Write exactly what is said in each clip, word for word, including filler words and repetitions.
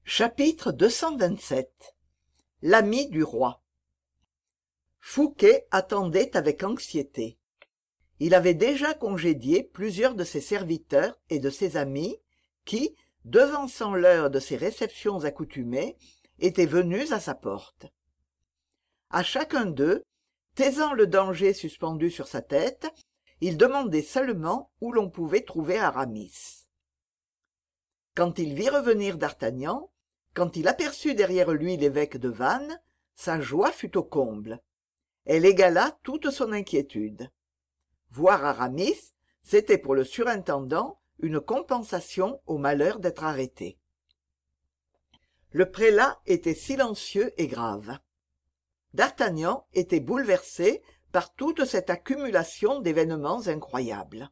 Chapitre deux cent vingt-sept. L'ami du roi. Fouqué attendait avec anxiété. Il avait déjà congédié plusieurs de ses serviteurs et de ses amis qui, devançant l'heure de ses réceptions accoutumées, étaient venus à sa porte. À chacun d'eux, taisant le danger suspendu sur sa tête, il demandait seulement où l'on pouvait trouver Aramis. Quand il vit revenir d'Artagnan, quand il aperçut derrière lui l'évêque de Vannes, sa joie fut au comble. Elle égala toute son inquiétude. Voir Aramis, c'était pour le surintendant une compensation au malheur d'être arrêté. Le prélat était silencieux et grave. D'Artagnan était bouleversé par toute cette accumulation d'événements incroyables.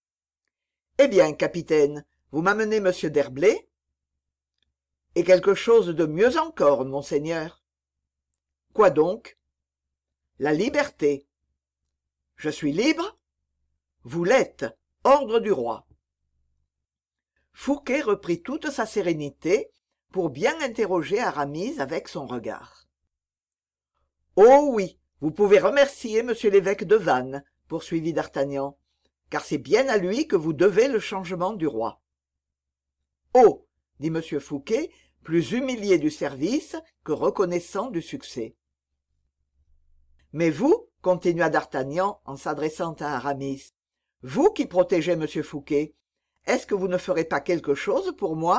« Eh bien, capitaine, vous m'amenez M. d'Herblay ?»« Et quelque chose de mieux encore, monseigneur. »« Quoi donc ?»« La liberté. »« Je suis libre ?»« Vous l'êtes. Ordre du roi. » Fouqué reprit toute sa sérénité pour bien interroger Aramis avec son regard. « Oh oui, vous pouvez remercier monsieur l'évêque de Vannes, poursuivit d'Artagnan, car c'est bien à lui que vous devez le changement du roi. »« Oh !» dit M. Fouqué, plus humilié du service que reconnaissant du succès. « Mais vous, continua d'Artagnan en s'adressant à Aramis, vous qui protégez M. Fouqué, est-ce que vous ne ferez pas quelque chose pour moi ?»«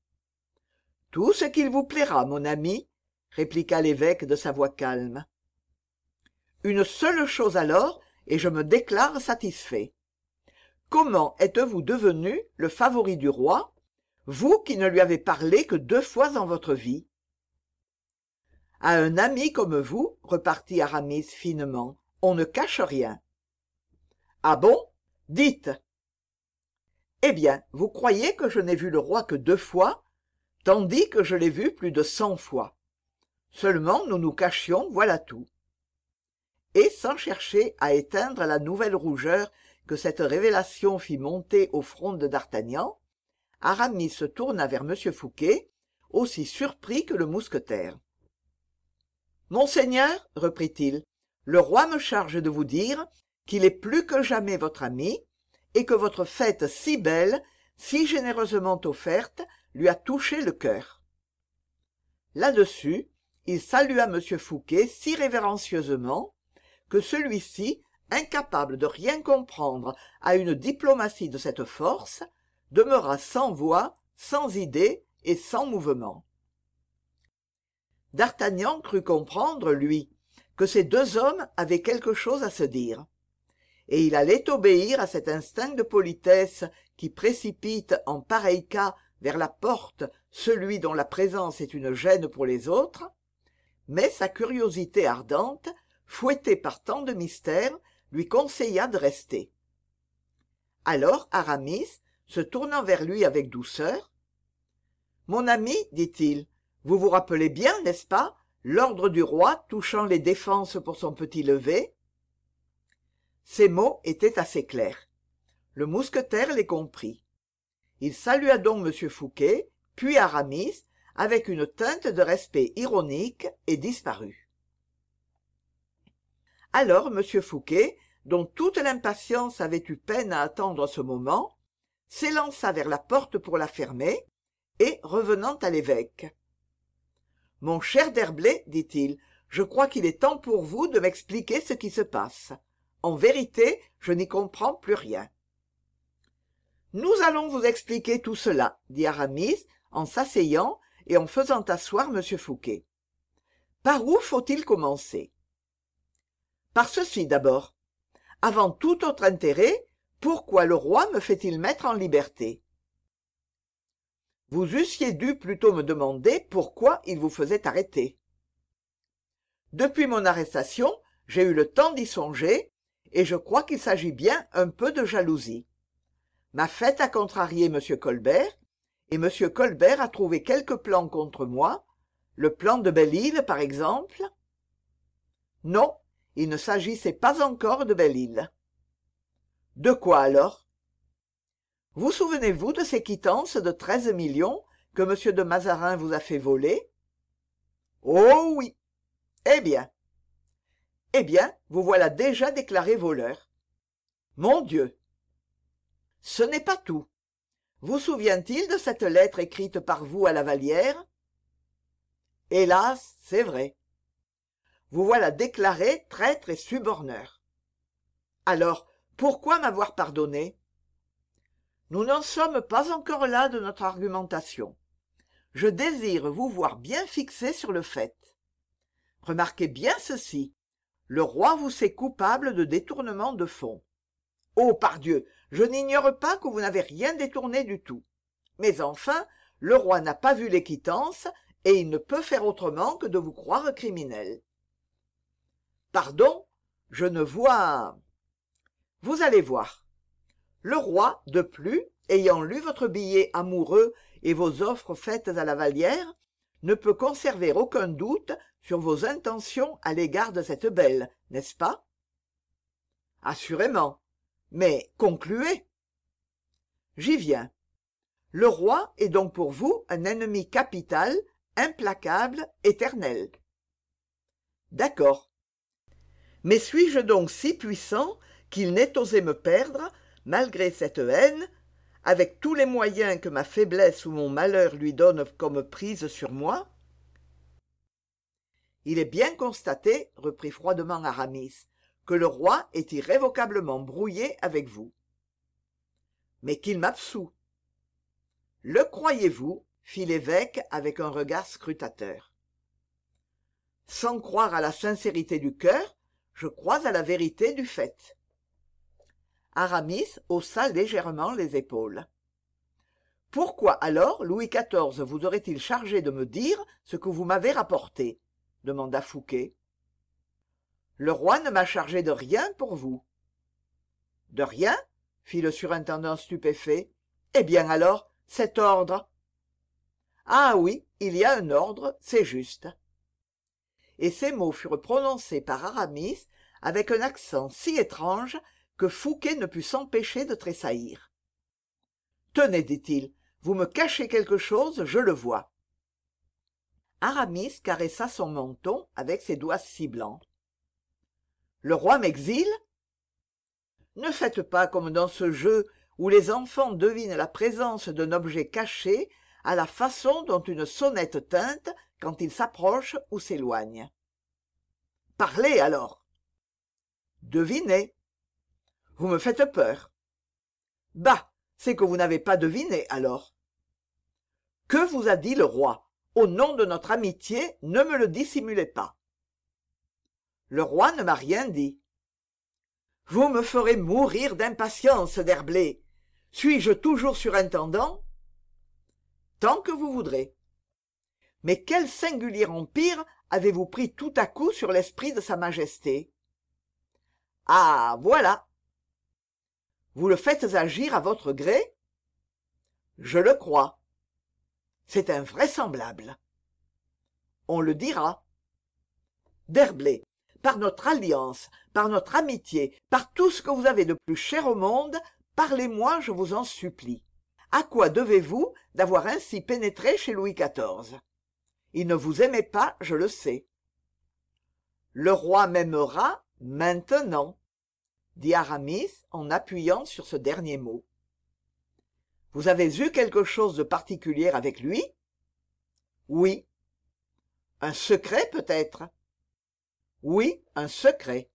Tout ce qu'il vous plaira, mon ami, » répliqua l'évêque de sa voix calme. « Une seule chose alors, et je me déclare satisfait. Comment êtes-vous devenu le favori du roi, vous qui ne lui avez parlé que deux fois dans votre vie ?»« À un ami comme vous, repartit Aramis finement, on ne cache rien. »« Ah bon ? Dites. »« Eh bien, vous croyez que je n'ai vu le roi que deux fois, tandis que je l'ai vu plus de cent fois. Seulement nous nous cachions, voilà tout. » Et sans chercher à éteindre la nouvelle rougeur que cette révélation fit monter au front de d'Artagnan, Aramis se tourna vers M. Fouqué, aussi surpris que le mousquetaire. « Monseigneur, reprit-il, le roi me charge de vous dire qu'il est plus que jamais votre ami, et que votre fête si belle, si généreusement offerte, lui a touché le cœur. » Là-dessus, il salua M. Fouqué si révérencieusement que celui-ci, incapable de rien comprendre à une diplomatie de cette force, demeura sans voix, sans idée et sans mouvement. D'Artagnan crut comprendre, lui, que ces deux hommes avaient quelque chose à se dire, et il allait obéir à cet instinct de politesse qui précipite en pareil cas vers la porte celui dont la présence est une gêne pour les autres, mais sa curiosité ardente, fouettée par tant de mystères, lui conseilla de rester. Alors Aramis, se tournant vers lui avec douceur, « Mon ami, dit-il, vous vous rappelez bien, n'est-ce pas, l'ordre du roi touchant les défenses pour son petit lever ?» Ces mots étaient assez clairs. Le mousquetaire les comprit. Il salua donc M. Fouqué, puis Aramis, avec une teinte de respect ironique, et disparut. Alors M. Fouqué, dont toute l'impatience avait eu peine à attendre ce moment, s'élança vers la porte pour la fermer, et, revenant à l'évêque. « Mon cher d'Herblay, dit-il, je crois qu'il est temps pour vous de m'expliquer ce qui se passe. En vérité, je n'y comprends plus rien. »« Nous allons vous expliquer tout cela, » dit Aramis, en s'asseyant et en faisant asseoir M. Fouqué. « Par où faut-il commencer ?»« Par ceci d'abord. Avant tout autre intérêt, pourquoi le roi me fait-il mettre en liberté ? Vous eussiez dû plutôt me demander pourquoi il vous faisait arrêter. Depuis mon arrestation, j'ai eu le temps d'y songer, et je crois qu'il s'agit bien un peu de jalousie. Ma fête a contrarié M. Colbert, et M. Colbert a trouvé quelques plans contre moi, le plan de Belle-Île, par exemple. Non, il ne s'agissait pas encore de Belle-Île. De quoi alors ? Vous souvenez-vous de ces quittances de treize millions que M. de Mazarin vous a fait voler? Oh oui. Eh bien. Eh bien, vous voilà déjà déclaré voleur. Mon Dieu. Ce n'est pas tout. Vous souvient-il de cette lettre écrite par vous à la Vallière? Hélas, c'est vrai. Vous voilà déclaré traître et suborneur. Alors, pourquoi m'avoir pardonné? Nous n'en sommes pas encore là de notre argumentation. Je désire vous voir bien fixé sur le fait. Remarquez bien ceci. Le roi vous sait coupable de détournement de fonds. Oh, pardieu, je n'ignore pas que vous n'avez rien détourné du tout. Mais enfin, le roi n'a pas vu les quittances, et il ne peut faire autrement que de vous croire criminel. Pardon, je ne vois... Vous allez voir. Le roi, de plus, ayant lu votre billet amoureux et vos offres faites à la Vallière, ne peut conserver aucun doute sur vos intentions à l'égard de cette belle, n'est-ce pas? Assurément. Mais concluez. J'y viens. Le roi est donc pour vous un ennemi capital, implacable, éternel. D'accord. Mais suis-je donc si puissant qu'il n'ait osé me perdre, malgré cette haine, avec tous les moyens que ma faiblesse ou mon malheur lui donnent comme prise sur moi? Il est bien constaté, reprit froidement Aramis, que le roi est irrévocablement brouillé avec vous. Mais qu'il m'absout. Le croyez-vous? Fit l'évêque avec un regard scrutateur. Sans croire à la sincérité du cœur, je crois à la vérité du fait. Aramis haussa légèrement les épaules. Pourquoi alors Louis quatorze vous aurait-il chargé de me dire ce que vous m'avez rapporté? Demanda Fouqué. Le roi ne m'a chargé de rien pour vous. De rien? Fit le surintendant stupéfait. Eh bien alors, cet ordre? Ah oui, il y a un ordre, c'est juste. Et ces mots furent prononcés par Aramis avec un accent si étrange que Fouqué ne put s'empêcher de tressaillir. Tenez, dit-il, vous me cachez quelque chose, je le vois. Aramis caressa son menton avec ses doigts si blancs. Le roi m'exile? Ne faites pas comme dans ce jeu où les enfants devinent la présence d'un objet caché à la façon dont une sonnette tinte quand il s'approche ou s'éloigne. Parlez alors. Devinez. Vous me faites peur. Bah, c'est que vous n'avez pas deviné alors. Que vous a dit le roi? Au nom de notre amitié, ne me le dissimulez pas. Le roi ne m'a rien dit. Vous me ferez mourir d'impatience, D'Herblay. Suis-je toujours surintendant? Tant que vous voudrez. Mais quel singulier empire avez-vous pris tout à coup sur l'esprit de sa majesté? Ah, voilà. Vous le faites agir à votre gré? Je le crois. C'est invraisemblable. On le dira. D'Herblay, par notre alliance, par notre amitié, par tout ce que vous avez de plus cher au monde, parlez-moi, je vous en supplie. À quoi devez-vous d'avoir ainsi pénétré chez Louis quatorze? Il ne vous aimait pas, je le sais. Le roi m'aimera maintenant, dit Aramis en appuyant sur ce dernier mot. Vous avez eu quelque chose de particulier avec lui? Oui. Un secret peut-être? Oui, un secret.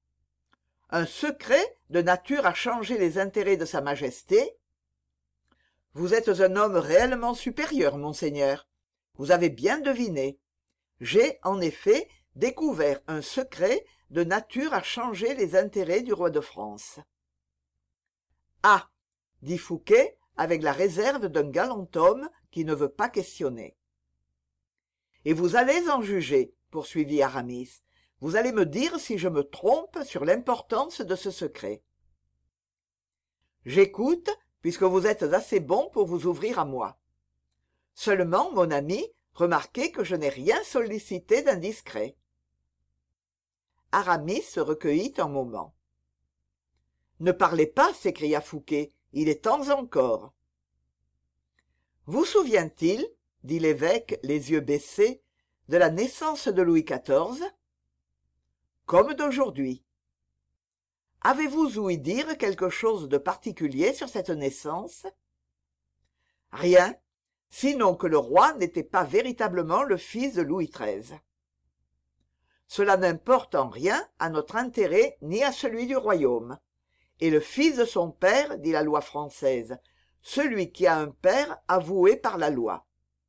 Un secret de nature à changer les intérêts de sa majesté? Vous êtes un homme réellement supérieur, monseigneur. Vous avez bien deviné. J'ai, en effet, découvert un secret de nature à changer les intérêts du roi de France. Ah, dit Fouqué, avec la réserve d'un galant homme qui ne veut pas questionner. Et vous allez en juger, poursuivit Aramis. Vous allez me dire si je me trompe sur l'importance de ce secret. J'écoute, puisque vous êtes assez bon pour vous ouvrir à moi. Seulement, mon ami, remarquez que je n'ai rien sollicité d'indiscret. Aramis se recueillit un moment. Ne parlez pas, s'écria Fouqué, il est temps encore. Vous souvient-il, dit l'évêque, les yeux baissés, de la naissance de Louis quatorze? Comme d'aujourd'hui. Avez-vous ouï dire quelque chose de particulier sur cette naissance? Rien, sinon que le roi n'était pas véritablement le fils de Louis treize. Cela n'importe en rien à notre intérêt ni à celui du royaume. Et le fils de son père, dit la loi française, celui qui a un père avoué par la loi.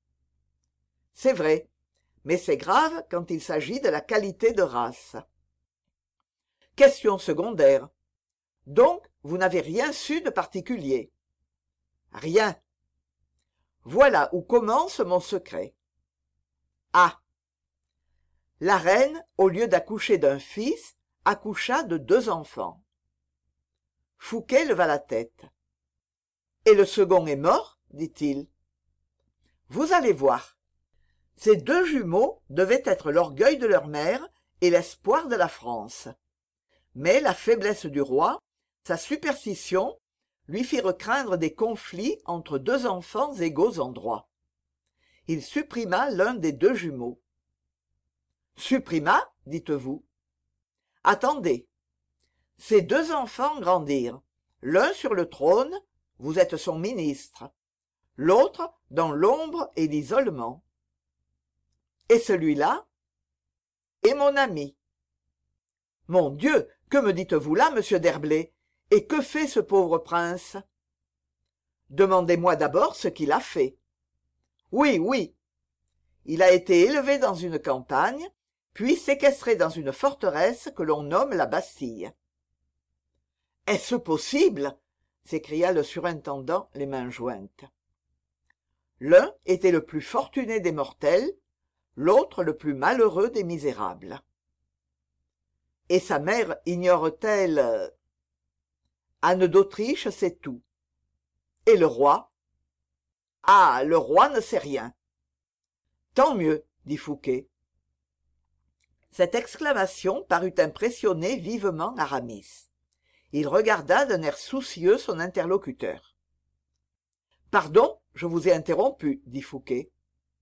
C'est vrai, mais c'est grave quand il s'agit de la qualité de race. Question secondaire. Donc, vous n'avez rien su de particulier? Rien. Voilà où commence mon secret. Ah! La reine, au lieu d'accoucher d'un fils, accoucha de deux enfants. Fouqué leva la tête. Et le second est mort, dit-il. Vous allez voir. Ces deux jumeaux devaient être l'orgueil de leur mère et l'espoir de la France. Mais la faiblesse du roi, sa superstition, lui firent craindre des conflits entre deux enfants égaux en droit. Il supprima l'un des deux jumeaux. Supprima, dites-vous? Attendez. Ces deux enfants grandirent, l'un sur le trône, vous êtes son ministre, l'autre dans l'ombre et l'isolement. Et celui-là? Et mon ami. Mon Dieu, que me dites-vous là, monsieur d'Herblay? Et que fait ce pauvre prince? Demandez-moi d'abord ce qu'il a fait. Oui, oui. Il a été élevé dans une campagne, puis séquestré dans une forteresse que l'on nomme la Bastille. Est-ce possible? S'écria le surintendant les mains jointes. L'un était le plus fortuné des mortels, l'autre le plus malheureux des misérables. Et sa mère ignore-t-elle? Anne d'Autriche sait tout. Et le roi? Ah, le roi ne sait rien. Tant mieux, dit Fouqué. Cette exclamation parut impressionner vivement Aramis. Il regarda d'un air soucieux son interlocuteur. « Pardon, je vous ai interrompu, dit Fouqué.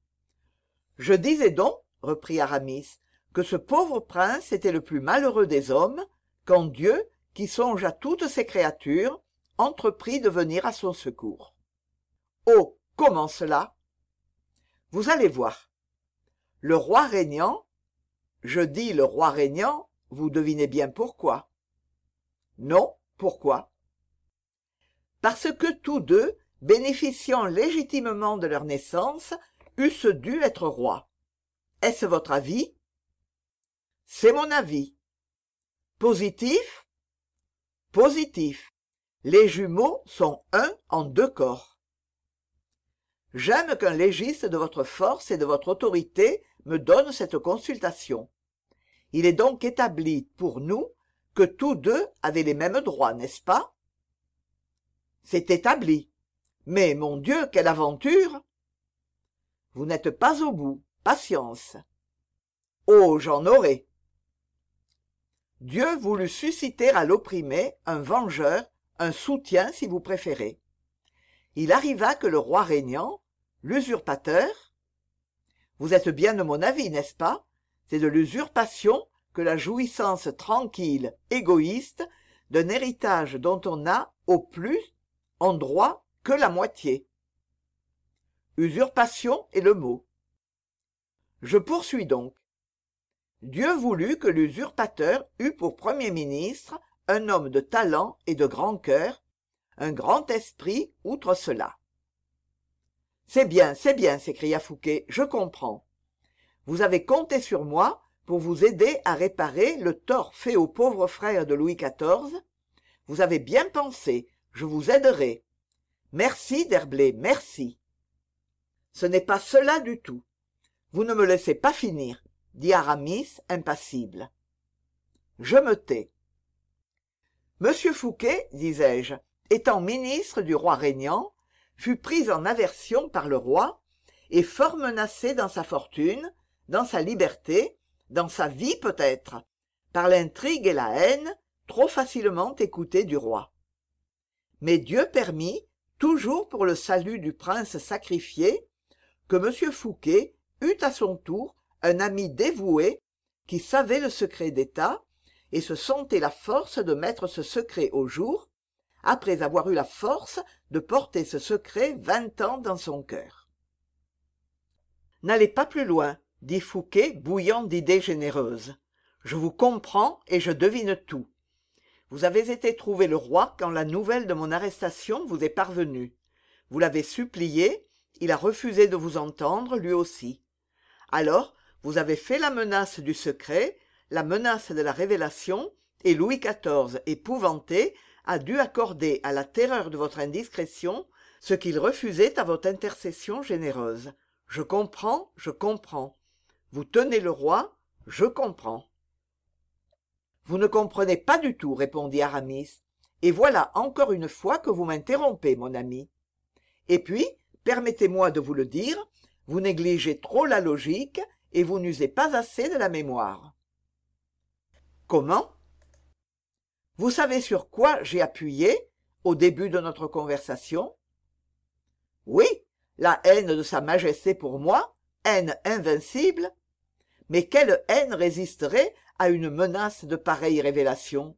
« Je disais donc, reprit Aramis, que ce pauvre prince était le plus malheureux des hommes, quand Dieu, qui songe à toutes ses créatures, entreprit de venir à son secours. Oh, comment cela? Vous allez voir. Le roi régnant, je dis le roi régnant, vous devinez bien pourquoi. Non, pourquoi? Parce que tous deux, bénéficiant légitimement de leur naissance, eussent dû être rois. Est-ce votre avis? C'est mon avis. Positif? Positif. Les jumeaux sont un en deux corps. J'aime qu'un légiste de votre force et de votre autorité me donne cette consultation. Il est donc établi pour nous que tous deux avaient les mêmes droits, n'est-ce pas? C'est établi. Mais, mon Dieu, quelle aventure! Vous n'êtes pas au bout. Patience. Oh, j'en aurai. Dieu voulut susciter à l'opprimé un vengeur, un soutien si vous préférez. Il arriva que le roi régnant, l'usurpateur, vous êtes bien de mon avis, n'est-ce pas? C'est de l'usurpation que la jouissance tranquille, égoïste, d'un héritage dont on n'a, au plus, en droit, que la moitié. Usurpation est le mot. Je poursuis donc. Dieu voulut que l'usurpateur eût pour Premier ministre un homme de talent et de grand cœur, un grand esprit outre cela. C'est bien, c'est bien, s'écria Fouqué, je comprends. Vous avez compté sur moi pour vous aider à réparer le tort fait au pauvre frère de Louis quatorze. Vous avez bien pensé, je vous aiderai. Merci, d'Herblay, merci. Ce n'est pas cela du tout. Vous ne me laissez pas finir, dit Aramis, impassible. Je me tais. Monsieur Fouqué, disais-je, étant ministre du roi régnant, fut pris en aversion par le roi et fort menacé dans sa fortune, dans sa liberté, dans sa vie peut-être, par l'intrigue et la haine trop facilement écoutées du roi. Mais Dieu permit, toujours pour le salut du prince sacrifié, que M. Fouqué eut à son tour un ami dévoué qui savait le secret d'État et se sentait la force de mettre ce secret au jour, après avoir eu la force de porter ce secret vingt ans dans son cœur. « N'allez pas plus loin, dit Fouqué, bouillant d'idées généreuses. Je vous comprends et je devine tout. Vous avez été trouver le roi quand la nouvelle de mon arrestation vous est parvenue. Vous l'avez supplié, il a refusé de vous entendre, lui aussi. Alors, vous avez fait la menace du secret, la menace de la révélation, et Louis quatorze, épouvanté, a dû accorder à la terreur de votre indiscrétion ce qu'il refusait à votre intercession généreuse. Je comprends, je comprends. Vous tenez le roi, je comprends. Vous ne comprenez pas du tout, répondit Aramis, et voilà encore une fois que vous m'interrompez, mon ami. Et puis, permettez-moi de vous le dire, vous négligez trop la logique et vous n'usez pas assez de la mémoire. Comment? Vous savez sur quoi j'ai appuyé au début de notre conversation? Oui, la haine de Sa Majesté pour moi, haine invincible. Mais quelle haine résisterait à une menace de pareille révélation?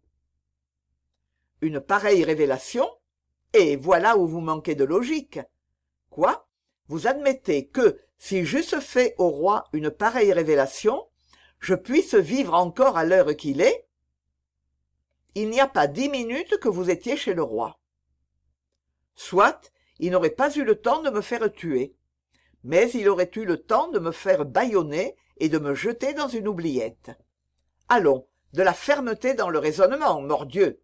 Une pareille révélation? Et voilà où vous manquez de logique. Quoi? Vous admettez que, si j'eusse fait au roi une pareille révélation, je puisse vivre encore à l'heure qu'il est? Il n'y a pas dix minutes que vous étiez chez le roi. Soit, il n'aurait pas eu le temps de me faire tuer, mais il aurait eu le temps de me faire bâillonner et de me jeter dans une oubliette. Allons, de la fermeté dans le raisonnement, mordieu.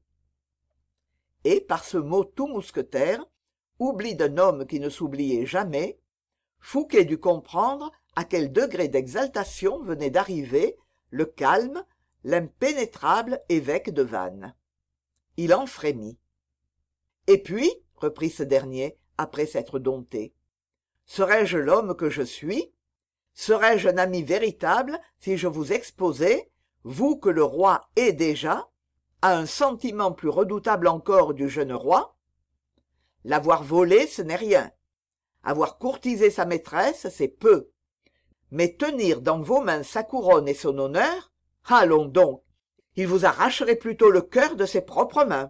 Et par ce mot tout mousquetaire, oubli d'un homme qui ne s'oubliait jamais, Fouqué dut comprendre à quel degré d'exaltation venait d'arriver le calme, l'impénétrable évêque de Vannes. Il en frémit. Et puis, reprit ce dernier, après s'être dompté, serais-je l'homme que je suis? Serais-je un ami véritable si je vous exposais, vous que le roi est déjà, à un sentiment plus redoutable encore du jeune roi? L'avoir volé, ce n'est rien. Avoir courtisé sa maîtresse, c'est peu. Mais tenir dans vos mains sa couronne et son honneur, allons donc, il vous arracherait plutôt le cœur de ses propres mains.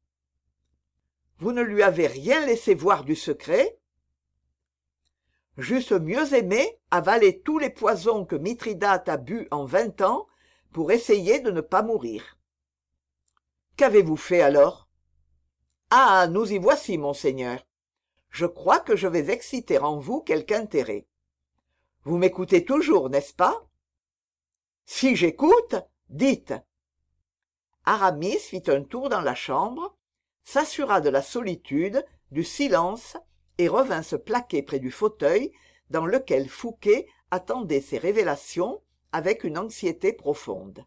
Vous ne lui avez rien laissé voir du secret? J'eusse mieux aimé avaler tous les poisons que Mithridate a bu en vingt ans pour essayer de ne pas mourir. Qu'avez-vous fait alors? Ah, nous y voici, monseigneur. Je crois que je vais exciter en vous quelque intérêt. Vous m'écoutez toujours, n'est-ce pas? Si j'écoute, dites. Aramis fit un tour dans la chambre, s'assura de la solitude, du silence, et revint se plaquer près du fauteuil dans lequel Fouqué attendait ces révélations avec une anxiété profonde.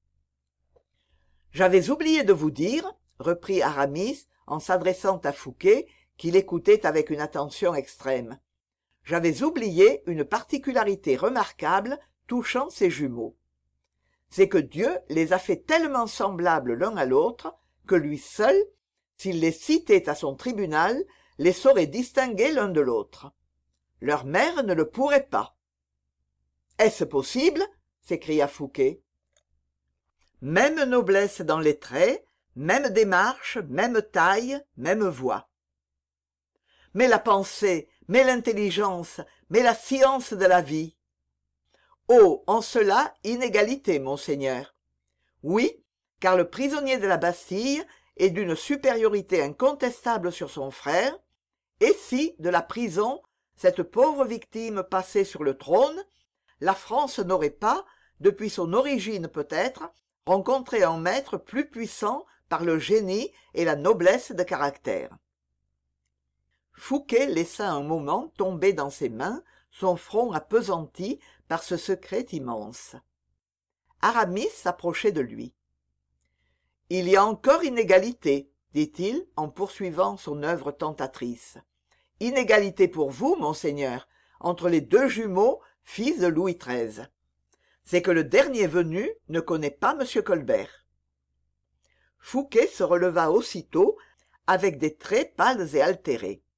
« J'avais oublié de vous dire, reprit Aramis en s'adressant à Fouqué, qui l'écoutait avec une attention extrême, j'avais oublié une particularité remarquable touchant ces jumeaux. C'est que Dieu les a fait tellement semblables l'un à l'autre que lui seul, s'il les citait à son tribunal, les saurait distinguer l'un de l'autre. Leur mère ne le pourrait pas. « Est-ce possible ?» s'écria Fouqué. « Même noblesse dans les traits, même démarche, même taille, même voix. Mais la pensée, mais l'intelligence, mais la science de la vie. Oh, en cela, inégalité, monseigneur. Oui, car le prisonnier de la Bastille est d'une supériorité incontestable sur son frère, et si, de la prison, cette pauvre victime passait sur le trône, la France n'aurait pas, depuis son origine peut-être, rencontré un maître plus puissant par le génie et la noblesse de caractère. » Fouqué laissa un moment tomber dans ses mains son front appesanti par ce secret immense. Aramis s'approchait de lui. « Il y a encore inégalité, dit-il en poursuivant son œuvre tentatrice. Inégalité pour vous, monseigneur, entre les deux jumeaux, fils de Louis treize. C'est que le dernier venu ne connaît pas M. Colbert. » Fouqué se releva aussitôt avec des traits pâles et altérés.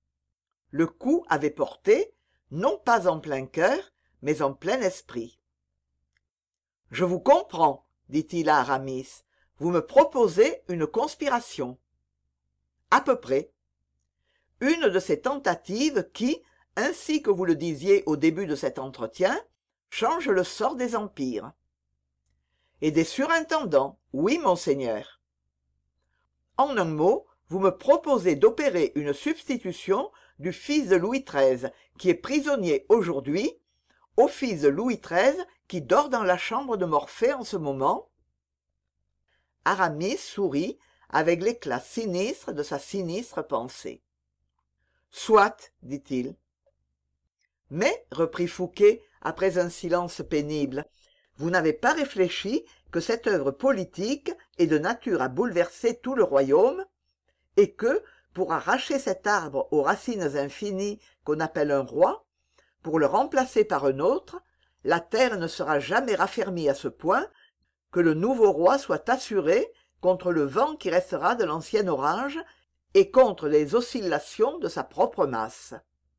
Le coup avait porté, non pas en plein cœur, mais en plein esprit. « Je vous comprends, dit-il à Aramis. Vous me proposez une conspiration. À peu près. Une de ces tentatives qui, ainsi que vous le disiez au début de cet entretien, changent le sort des empires. Et des surintendants, oui, monseigneur. En un mot, vous me proposez d'opérer une substitution du fils de Louis treize, qui est prisonnier aujourd'hui, au fils de Louis treize, qui dort dans la chambre de Morphée en ce moment. Aramis sourit avec l'éclat sinistre de sa sinistre pensée. « Soit, dit-il. Mais, reprit Fouqué, après un silence pénible, vous n'avez pas réfléchi que cette œuvre politique est de nature à bouleverser tout le royaume, et que, pour arracher cet arbre aux racines infinies qu'on appelle un roi, pour le remplacer par un autre, la terre ne sera jamais raffermie à ce point que le nouveau roi soit assuré contre le vent qui restera de l'ancien orage et contre les oscillations de sa propre masse. »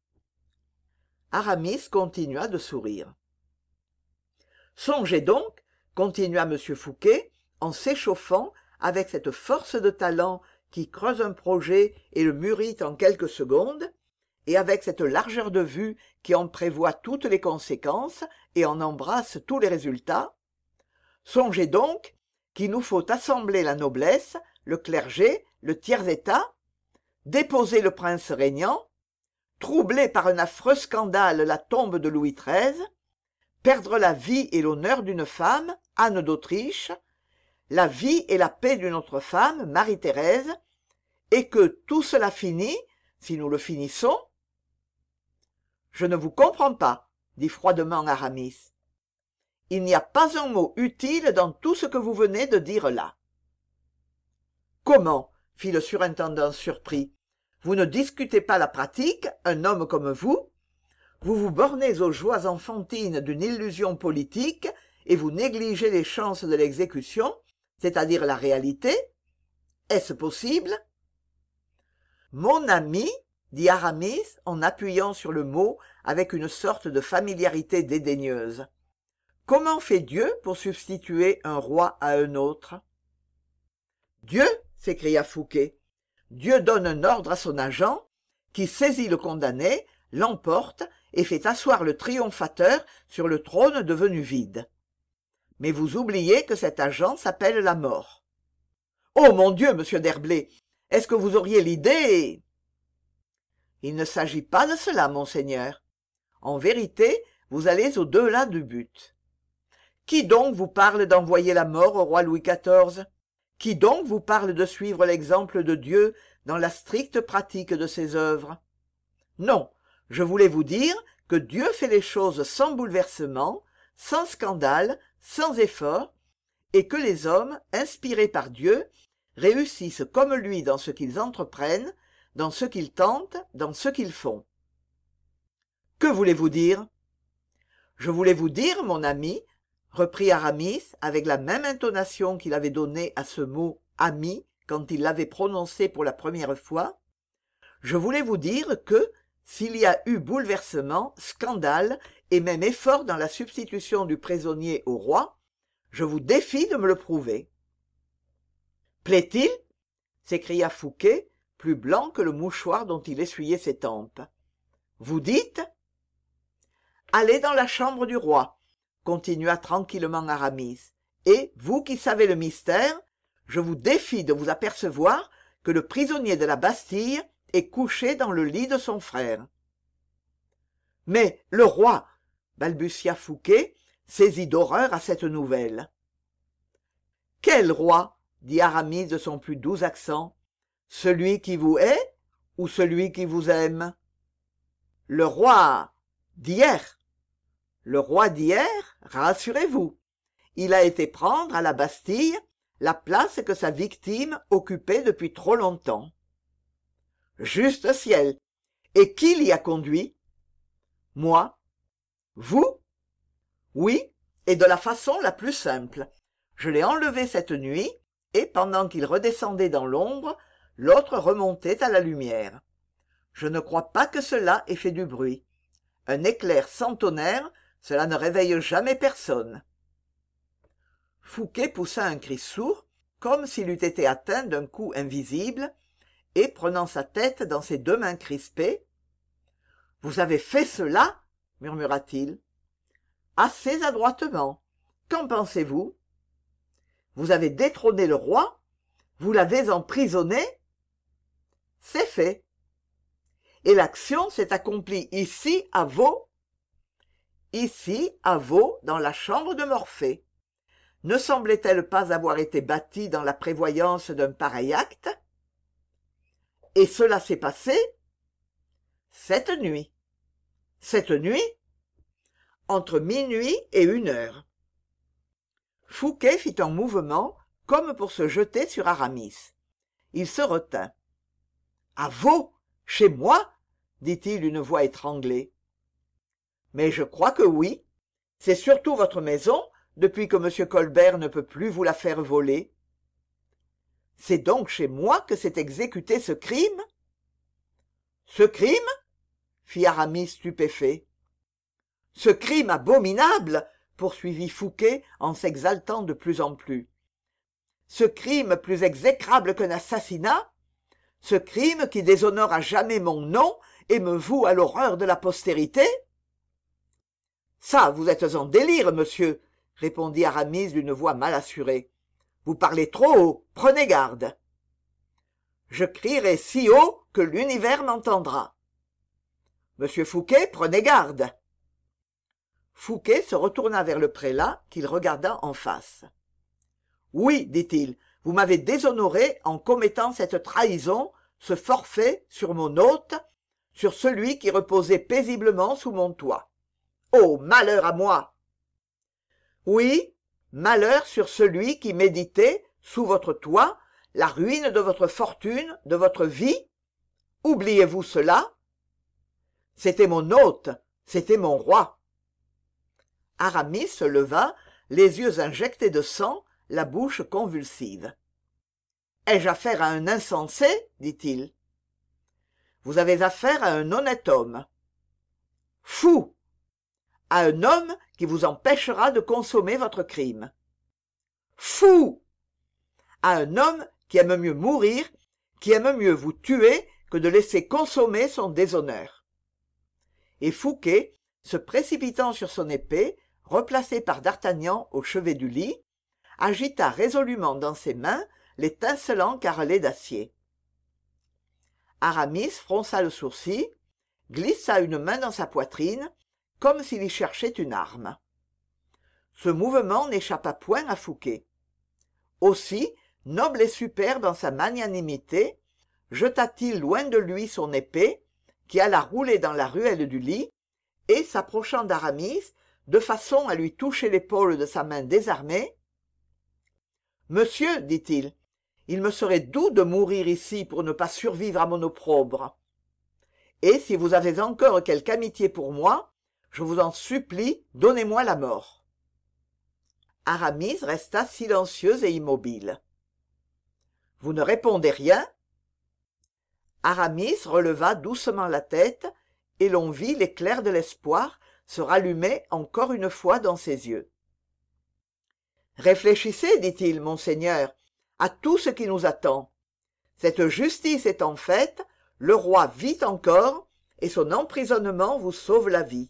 Aramis continua de sourire. « Songez donc, continua M. Fouqué, en s'échauffant avec cette force de talent qui creuse un projet et le mûrit en quelques secondes, et avec cette largeur de vue qui en prévoit toutes les conséquences et en embrasse tous les résultats, songez donc qu'il nous faut assembler la noblesse, le clergé, le tiers-état, déposer le prince régnant, troubler par un affreux scandale la tombe de Louis treize, perdre la vie et l'honneur d'une femme, Anne d'Autriche, la vie et la paix d'une autre femme, Marie-Thérèse, et que tout cela finit, si nous le finissons. « Je ne vous comprends pas, dit froidement Aramis. Il n'y a pas un mot utile dans tout ce que vous venez de dire là. Comment, fit le surintendant surpris, vous ne discutez pas la pratique, un homme comme vous? Vous vous bornez aux joies enfantines d'une illusion politique et vous négligez les chances de l'exécution, c'est-à-dire la réalité? Est-ce possible? Mon ami, dit Aramis en appuyant sur le mot avec une sorte de familiarité dédaigneuse. Comment fait Dieu pour substituer un roi à un autre? Dieu, s'écria Fouqué, Dieu donne un ordre à son agent, qui saisit le condamné, l'emporte et fait asseoir le triomphateur sur le trône devenu vide. Mais vous oubliez que cet agent s'appelle la mort. Oh mon Dieu, monsieur d'Herblay, est-ce que vous auriez l'idée? Il ne s'agit pas de cela, monseigneur. En vérité, vous allez au-delà du but. Qui donc vous parle d'envoyer la mort au roi Louis quatorze? Qui donc vous parle de suivre l'exemple de Dieu dans la stricte pratique de ses œuvres? Non, je voulais vous dire que Dieu fait les choses sans bouleversement, sans scandale, sans effort, et que les hommes, inspirés par Dieu, réussissent comme lui dans ce qu'ils entreprennent, dans ce qu'ils tentent, dans ce qu'ils font. Que voulez-vous dire? Je voulais vous dire, mon ami, reprit Aramis avec la même intonation qu'il avait donnée à ce mot « ami » quand il l'avait prononcé pour la première fois, je voulais vous dire que, s'il y a eu bouleversement, scandale et même effort dans la substitution du prisonnier au roi, je vous défie de me le prouver. « Plaît-il » s'écria Fouqué, plus blanc que le mouchoir dont il essuyait ses tempes. « Vous dites ?»« Allez dans la chambre du roi, » continua tranquillement Aramis, « et, vous qui savez le mystère, je vous défie de vous apercevoir que le prisonnier de la Bastille est couché dans le lit de son frère. »« Mais le roi !» balbutia Fouqué, saisi d'horreur à cette nouvelle. « Quel roi ?» dit Aramis de son plus doux accent. « Celui qui vous hait ou celui qui vous aime ?»« Le roi d'hier. » Le roi d'hier, rassurez-vous, il a été prendre à la Bastille la place que sa victime occupait depuis trop longtemps. Juste ciel! Et qui l'y a conduit? Moi. Vous? Oui, et de la façon la plus simple. Je l'ai enlevé cette nuit, et pendant qu'il redescendait dans l'ombre, l'autre remontait à la lumière. Je ne crois pas que cela ait fait du bruit. Un éclair sans tonnerre, cela ne réveille jamais personne. » Fouqué poussa un cri sourd, comme s'il eût été atteint d'un coup invisible, et prenant sa tête dans ses deux mains crispées, « Vous avez fait cela ?» murmura-t-il. « Assez adroitement. Qu'en pensez-vous ? Vous avez détrôné le roi ? Vous l'avez emprisonné ? C'est fait. Et l'action s'est accomplie ici, à Vaux ? Ici, à Vaux, dans la chambre de Morphée. Ne semblait-elle pas avoir été bâtie dans la prévoyance d'un pareil acte ? Et cela s'est passé cette nuit. Cette nuit ? Entre minuit et une heure. Fouqué fit un mouvement comme pour se jeter sur Aramis. Il se retint. « À Vaux ? Chez moi ?» dit-il d'une voix étranglée. « Mais je crois que oui. C'est surtout votre maison, depuis que M. Colbert ne peut plus vous la faire voler. »« C'est donc chez moi que s'est exécuté ce crime ?»« Ce crime ?» fit Aramis stupéfait. « Ce crime abominable !» poursuivit Fouqué en s'exaltant de plus en plus. « Ce crime plus exécrable qu'un assassinat ? Ce crime qui déshonore à jamais mon nom et me voue à l'horreur de la postérité ? » « Ça, vous êtes en délire, monsieur, » répondit Aramis d'une voix mal assurée. « Vous parlez trop haut, prenez garde. »« Je crierai si haut que l'univers m'entendra. »« Monsieur Fouqué, prenez garde. » Fouqué se retourna vers le prélat qu'il regarda en face. « Oui, dit-il, vous m'avez déshonoré en commettant cette trahison, ce forfait sur mon hôte, sur celui qui reposait paisiblement sous mon toit. Oh, malheur à moi ! Oui, malheur sur celui qui méditait, sous votre toit, la ruine de votre fortune, de votre vie. Oubliez-vous cela ? C'était mon hôte, c'était mon roi. » Aramis se leva, les yeux injectés de sang, la bouche convulsive. « Ai-je affaire à un insensé ? » dit-il. « Vous avez affaire à un honnête homme. »« Fou ! À un homme qui vous empêchera de consommer votre crime. »« Fou ! À un homme qui aime mieux mourir, qui aime mieux vous tuer que de laisser consommer son déshonneur. » Et Fouqué, se précipitant sur son épée, replacée par d'Artagnan au chevet du lit, agita résolument dans ses mains l'étincelant carrelet d'acier. Aramis fronça le sourcil, glissa une main dans sa poitrine, comme s'il y cherchait une arme. Ce mouvement n'échappa point à Fouqué. Aussi, noble et superbe en sa magnanimité, jeta-t-il loin de lui son épée, qui alla rouler dans la ruelle du lit, et, s'approchant d'Aramis, de façon à lui toucher l'épaule de sa main désarmée, « Monsieur, dit-il, il me serait doux de mourir ici pour ne pas survivre à mon opprobre. Et si vous avez encore quelque amitié pour moi, je vous en supplie, donnez-moi la mort. » Aramis resta silencieux et immobile. « Vous ne répondez rien ?» Aramis releva doucement la tête, et l'on vit l'éclair de l'espoir se rallumer encore une fois dans ses yeux. « Réfléchissez, dit-il, monseigneur, à tout ce qui nous attend. Cette justice étant faite, le roi vit encore, et son emprisonnement vous sauve la vie. »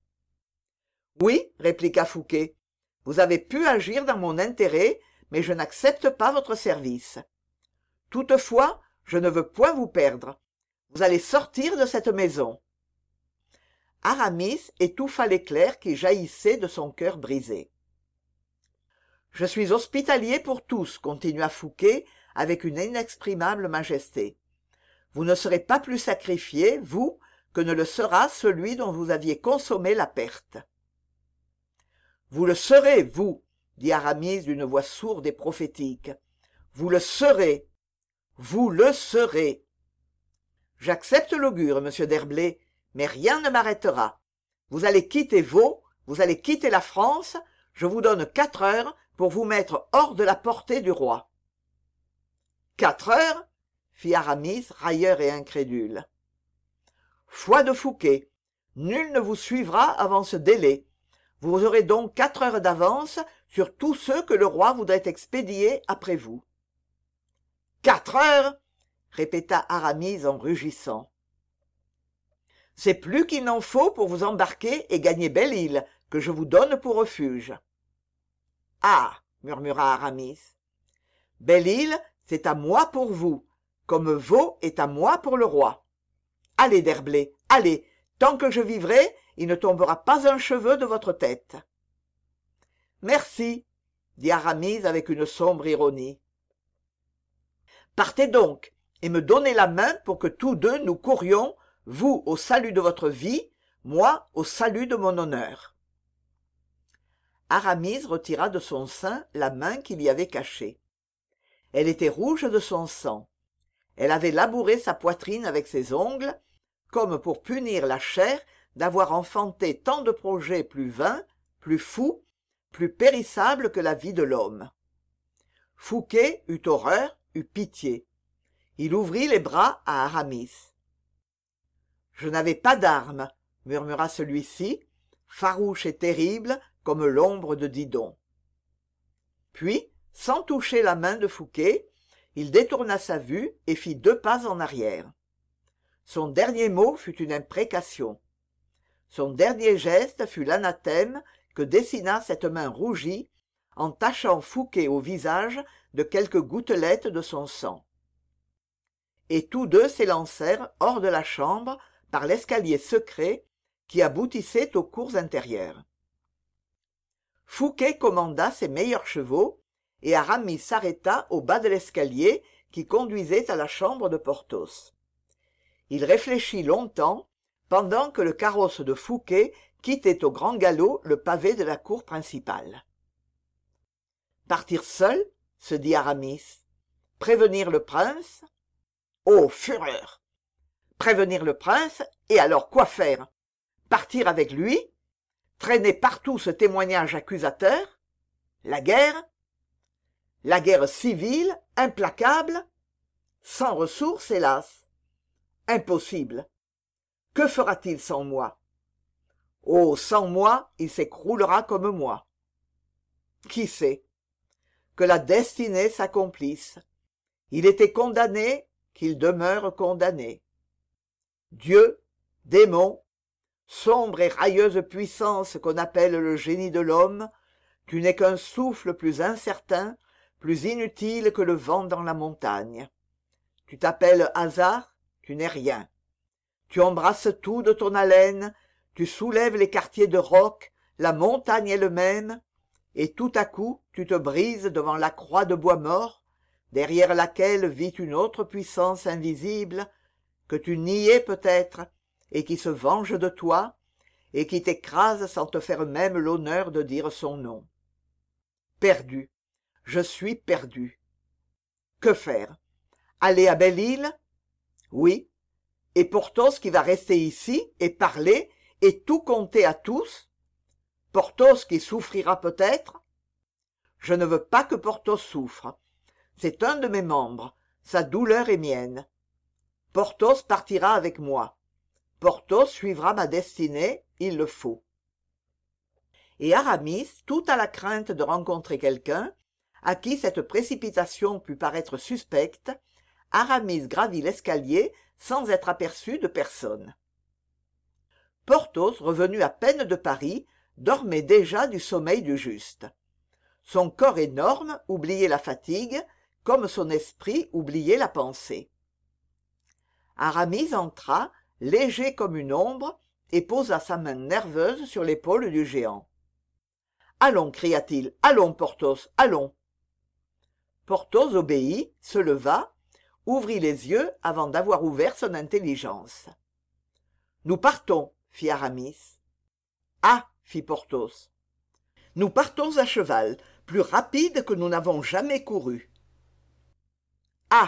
« Oui, répliqua Fouqué, vous avez pu agir dans mon intérêt, mais je n'accepte pas votre service. Toutefois, je ne veux point vous perdre. Vous allez sortir de cette maison. » Aramis étouffa l'éclair qui jaillissait de son cœur brisé. « Je suis hospitalier pour tous, » continua Fouqué avec une inexprimable majesté. « Vous ne serez pas plus sacrifié, vous, que ne le sera celui dont vous aviez consommé la perte. » « Vous le serez, vous, » dit Aramis d'une voix sourde et prophétique. « Vous le serez. Vous le serez. J'accepte l'augure, monsieur d'Herblay, mais rien ne m'arrêtera. Vous allez quitter Vaud, vous allez quitter la France, je vous donne quatre heures pour vous mettre hors de la portée du roi. »« Quatre heures ?» fit Aramis, railleur et incrédule. foi de Fouqué, nul ne vous suivra avant ce délai. Vous aurez donc quatre heures d'avance sur tous ceux que le roi voudrait expédier après vous. Quatre heures, répéta Aramis en rugissant. C'est plus qu'il n'en faut pour vous embarquer et gagner Belle-Île, que je vous donne pour refuge. Ah, murmura Aramis. Belle-Île, c'est à moi pour vous, comme Vaud est à moi pour le roi. Allez, D'Herblay, allez, tant que je vivrai, il ne tombera pas un cheveu de votre tête. Merci, dit Aramis avec une sombre ironie. Partez donc, et me donnez la main pour que tous deux nous courions, vous au salut de votre vie, moi au salut de mon honneur. Aramis retira de son sein la main qu'il y avait cachée. Elle était rouge de son sang. Elle avait labouré sa poitrine avec ses ongles, comme pour punir la chair d'avoir enfanté tant de projets plus vains, plus fous, plus périssables que la vie de l'homme. Fouqué eut horreur, eut pitié. Il ouvrit les bras à Aramis. « Je n'avais pas d'armes, » murmura celui-ci, farouche et terrible comme l'ombre de Didon. Puis, sans toucher la main de Fouqué, il détourna sa vue et fit deux pas en arrière. Son dernier mot fut une imprécation. Son dernier geste fut l'anathème que dessina cette main rougie en tachant Fouqué au visage de quelques gouttelettes de son sang. Et tous deux s'élancèrent hors de la chambre par l'escalier secret qui aboutissait aux cours intérieures. Fouqué commanda ses meilleurs chevaux, et Aramis s'arrêta au bas de l'escalier qui conduisait à la chambre de Porthos. Il réfléchit longtemps, pendant que le carrosse de Fouqué quittait au grand galop le pavé de la cour principale. Partir seul, se dit Aramis. Prévenir le prince? Oh, fureur! Prévenir le prince, et alors quoi faire? Partir avec lui? Traîner partout ce témoignage accusateur? La guerre? La guerre civile, implacable? Sans ressources, hélas. Impossible. Que fera-t-il sans moi? Oh, sans moi, il s'écroulera comme moi. Qui sait? Que la destinée s'accomplisse. Il était condamné, qu'il demeure condamné. Dieu, démon, sombre et railleuse puissance qu'on appelle le génie de l'homme, tu n'es qu'un souffle plus incertain, plus inutile que le vent dans la montagne. Tu t'appelles hasard, tu n'es rien. Tu embrasses tout de ton haleine, tu soulèves les quartiers de roc, la montagne elle-même, et tout à coup tu te brises devant la croix de bois mort, derrière laquelle vit une autre puissance invisible, que tu niais peut-être, et qui se venge de toi, et qui t'écrase sans te faire même l'honneur de dire son nom. Perdu, je suis perdu. Que faire? Aller à Belle-Île? Oui. Et Porthos qui va rester ici et parler et tout conter à tous? Porthos qui souffrira peut-être? Je ne veux pas que Porthos souffre. C'est un de mes membres, sa douleur est mienne. Porthos partira avec moi. Porthos suivra ma destinée, il le faut. Et Aramis, tout à la crainte de rencontrer quelqu'un, à qui cette précipitation put paraître suspecte, Aramis gravit l'escalier sans être aperçu de personne. Porthos, revenu à peine de Paris, dormait déjà du sommeil du juste. Son corps énorme oubliait la fatigue, comme son esprit oubliait la pensée. Aramis entra, léger comme une ombre, et posa sa main nerveuse sur l'épaule du géant. « Allons, cria-t-il, allons, Porthos, allons !» Porthos obéit, se leva, ouvrit les yeux avant d'avoir ouvert son intelligence. « Nous partons, » fit Aramis. « Ah » fit Porthos. « Nous partons à cheval, plus rapide que nous n'avons jamais couru. »« Ah »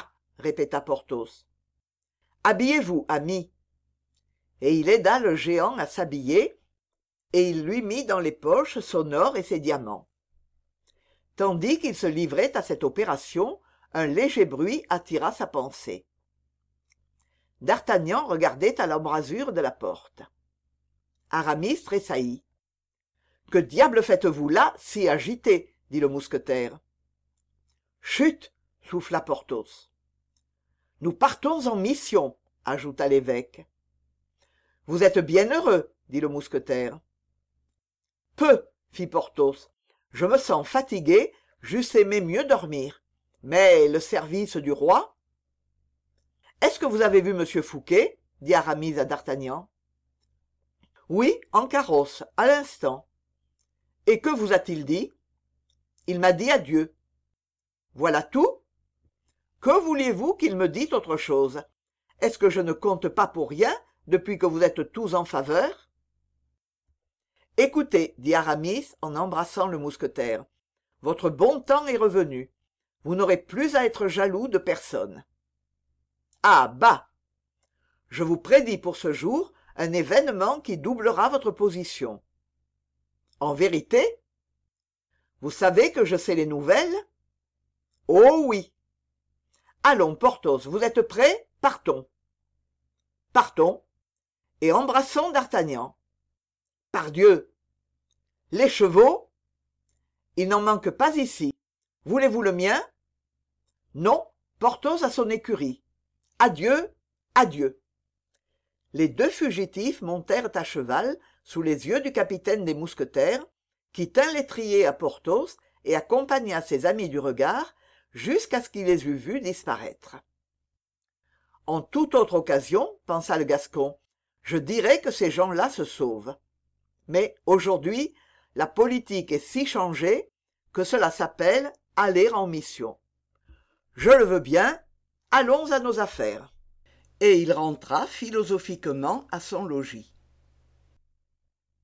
répéta Porthos. « Habillez-vous, ami. » Et il aida le géant à s'habiller, et il lui mit dans les poches son or et ses diamants. Tandis qu'il se livrait à cette opération, un léger bruit attira sa pensée. D'Artagnan regardait à l'embrasure de la porte. Aramis tressaillit. « Que diable faites-vous là, si agité ?» dit le mousquetaire. « Chut !» souffla Porthos. « Nous partons en mission, » ajouta l'évêque. « Vous êtes bien heureux, » dit le mousquetaire. « Peu, » fit Porthos. « Je me sens fatigué, j'eusse aimé mieux dormir. Mais le service du roi ?»« Est-ce que vous avez vu monsieur Fouqué ?» dit Aramis à d'Artagnan. « Oui, en carrosse, à l'instant. »« Et que vous a-t-il dit ?»« Il m'a dit adieu. »« Voilà tout ? Que vouliez-vous qu'il me dît autre chose ? Est-ce que je ne compte pas pour rien depuis que vous êtes tous en faveur ?»« Écoutez, dit Aramis en embrassant le mousquetaire, votre bon temps est revenu. Vous n'aurez plus à être jaloux de personne. Ah, bah ! Je vous prédis pour ce jour un événement qui doublera votre position. En vérité ? Vous savez que je sais les nouvelles ? Oh oui. Allons, Porthos, vous êtes prêts ? Partons. Partons. Et embrassons d'Artagnan. Pardieu. Les chevaux ? Il n'en manque pas ici. Voulez-vous le mien ? Non, Porthos a son écurie. Adieu, adieu. Les deux fugitifs montèrent à cheval sous les yeux du capitaine des mousquetaires, qui tint l'étrier à Porthos et accompagna ses amis du regard jusqu'à ce qu'il les eût vus disparaître. En toute autre occasion, pensa le Gascon, je dirais que ces gens-là se sauvent. Mais aujourd'hui, la politique est si changée que cela s'appelle aller en mission. Je le veux bien, allons à nos affaires. Et il rentra philosophiquement à son logis.